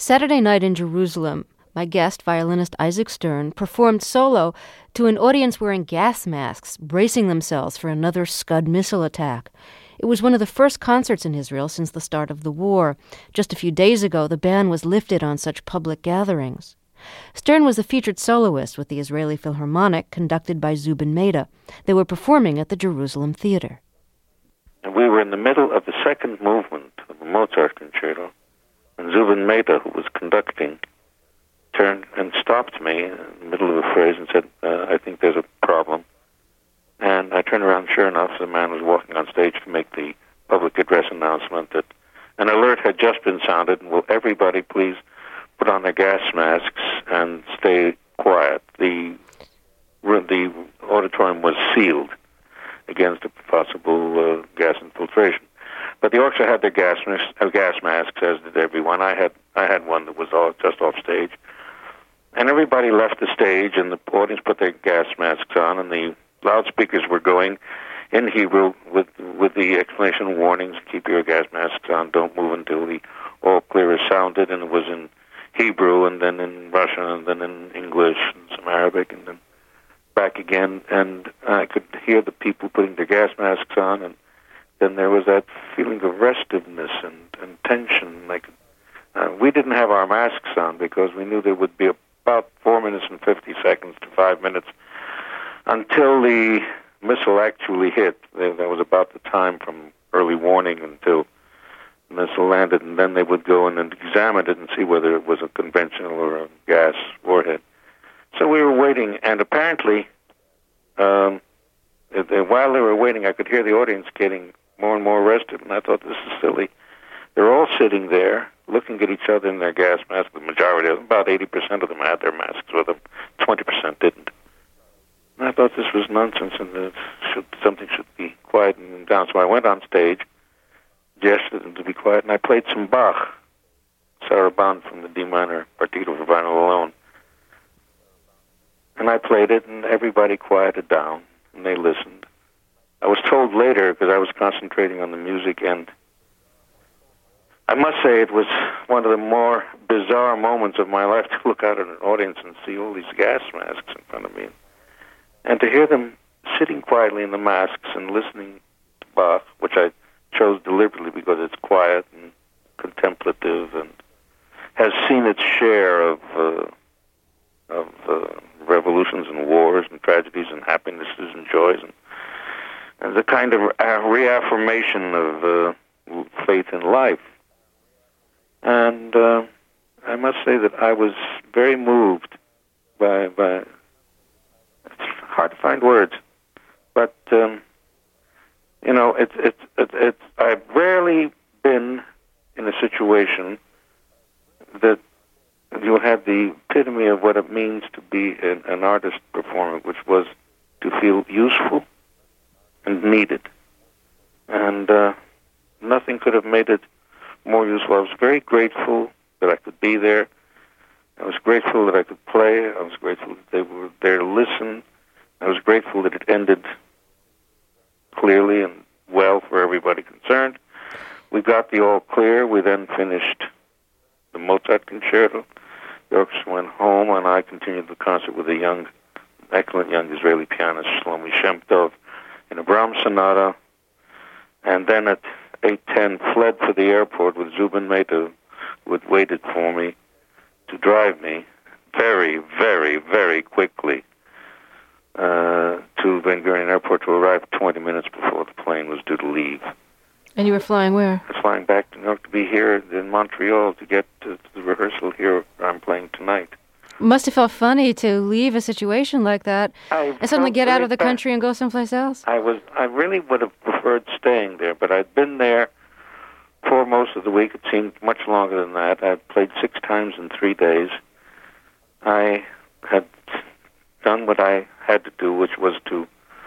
Saturday night in Jerusalem, my guest, violinist Isaac Stern, performed solo to an audience wearing gas masks, bracing themselves for another Scud missile attack. It was one of the first concerts in Israel since the start of the war. Just a few days ago, the ban was lifted on such public gatherings. Stern was the featured soloist with the Israeli Philharmonic, conducted by Zubin Mehta. They were performing at the Jerusalem Theater. And we were in the middle of the second movement of the Mozart concerto, and Zubin Mehta, who was conducting, turned and stopped me in the middle of a phrase and said, I think there's a problem. And I turned around, sure enough, the man was walking on stage to make the public address announcement that an alert had just been sounded, and will everybody please put on their gas masks and stay quiet. The auditorium was sealed against a possible gas infiltration. But the orchestra had their gas masks, as did everyone. I had one that was just off stage. And everybody left the stage, and the audience put their gas masks on, and the loudspeakers were going in Hebrew with the explanation warnings: keep your gas masks on, don't move until the all clear is sounded. And it was in Hebrew, and then in Russian, and then in English, and some Arabic, and then back again. And I could hear the people putting their gas masks on, and then there was that feeling of restiveness and tension. We didn't have our masks on because we knew there would be about 4 minutes and 50 seconds to 5 minutes until the missile actually hit. That was about the time from early warning until the missile landed, and then they would go in and examine it and see whether it was a conventional or a gas warhead. So we were waiting, and apparently, while they were waiting, I could hear the audience getting more and more restive, and I thought, this is silly. They're all sitting there, looking at each other in their gas masks. The majority of them, about 80% of them, had their masks with them. 20% didn't. And I thought this was nonsense, and that something should be quieting down. So I went on stage, gestured them to be quiet, and I played some Bach, Sarabande from the D minor Partita for Violin Alone. And I played it, and everybody quieted down, and they listened. I was told later, because I was concentrating on the music, and I must say it was one of the more bizarre moments of my life to look out at an audience and see all these gas masks in front of me. And to hear them sitting quietly in the masks and listening to Bach, which I chose deliberately because it's quiet and contemplative and has seen its share of revolutions and wars and tragedies and happinesses and joys, and the kind of reaffirmation of faith in life. And I must say that I was very moved by it's hard to find words, but I've rarely been in a situation that you had the epitome of what it means to be an artist performer, which was to feel useful and needed. And nothing could have made it more useful. I was very grateful that I could be there. I was grateful that I could play. I was grateful that they were there to listen. I was grateful that it ended clearly and well for everybody concerned. We got the all clear. We then finished the Mozart concerto. The orchestra went home, and I continued the concert with a excellent young Israeli pianist, Shlomi Shem Tov, in a Brahms sonata, and then at 8:10 fled for the airport with Zubin Mehta, who had waited for me to drive me very, very, very quickly to Ben Gurion Airport, to arrive 20 minutes before the plane was due to leave. And you were flying where? I was flying back to New York to be here in Montreal to get to the rehearsal here where I'm playing tonight. Must have felt funny to leave a situation like that and suddenly get out of the country and go someplace else. I really would have preferred staying there, but I'd been there for most of the week. It seemed much longer than that. I played 6 times in 3 days. I had done what I had to do, which was to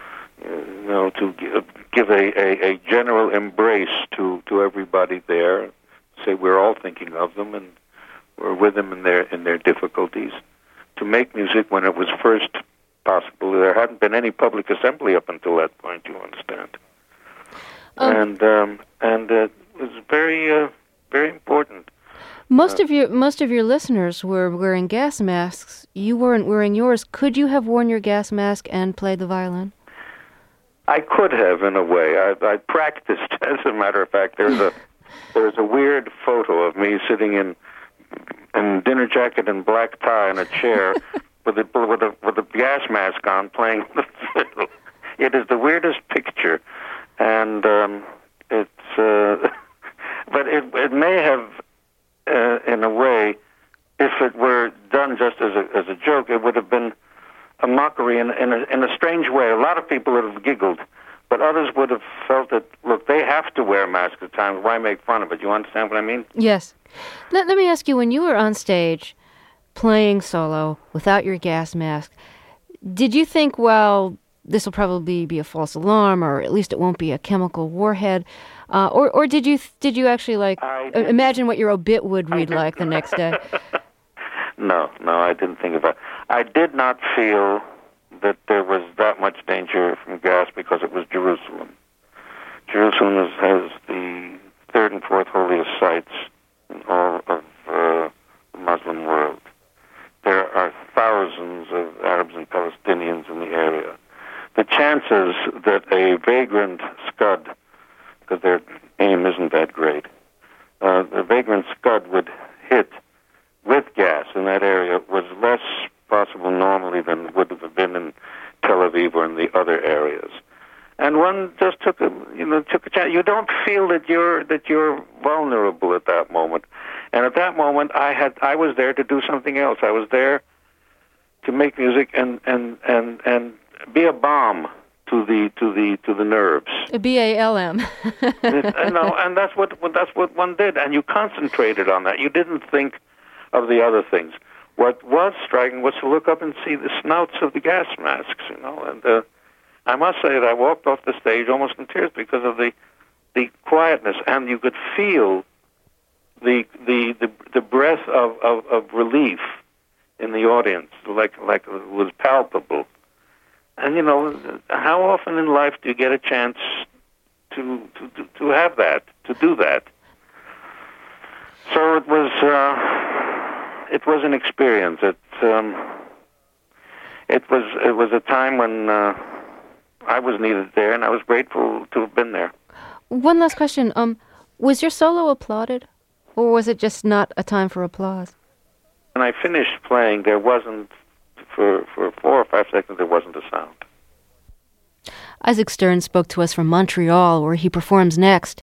give a general embrace to everybody there. Say we're all thinking of them and we're with them in their difficulties. To make music when it was first possible, there hadn't been any public assembly up until that point. You understand? And it was very, very important. Most of your listeners were wearing gas masks. You weren't wearing yours. Could you have worn your gas mask and played the violin? I could have, in a way. I practiced, as a matter of fact. There's a weird photo of me sitting in dinner jacket and black tie in a chair with a gas mask on, playing the fiddle. It is the weirdest picture, and it's. But it may have, in a way, if it were done just as a joke, it would have been a mockery in a strange way. A lot of people would have giggled, but others would have felt that, look, they have to wear masks at times. Why make fun of it? You understand what I mean? Yes. Let me ask you, when you were on stage playing solo without your gas mask, did you think, well, this will probably be a false alarm, or at least it won't be a chemical warhead? Or did you actually imagine what your obit would read like the next day? No, I didn't think of that. I did not feel that there was that much danger from gas because it was Jerusalem. Jerusalem has the third and fourth holiest sites in all of the Muslim world. There are thousands of Arabs and Palestinians in the area. The chances that a vagrant Scud, because their aim isn't that great, the vagrant Scud would hit with gas in that area was less possible normally than would have been in Tel Aviv or in the other areas. And one just took a chance. You don't feel that you're vulnerable at that moment. And at that moment, I was there to do something else. I was there to make music and be a balm to the nerves. A BALM. And that's what one did. And you concentrated on that. You didn't think of the other things. What was striking was to look up and see the snouts of the gas masks, and I must say that I walked off the stage almost in tears because of the quietness, and you could feel the breath of relief in the audience, like it was palpable. And how often in life do you get a chance to have that, to do that? So it was an experience. It was a time when I was needed there, and I was grateful to have been there. One last question. Was your solo applauded, or was it just not a time for applause? When I finished playing, there wasn't, for 4 or 5 seconds, there wasn't a sound. Isaac Stern spoke to us from Montreal, where he performs next.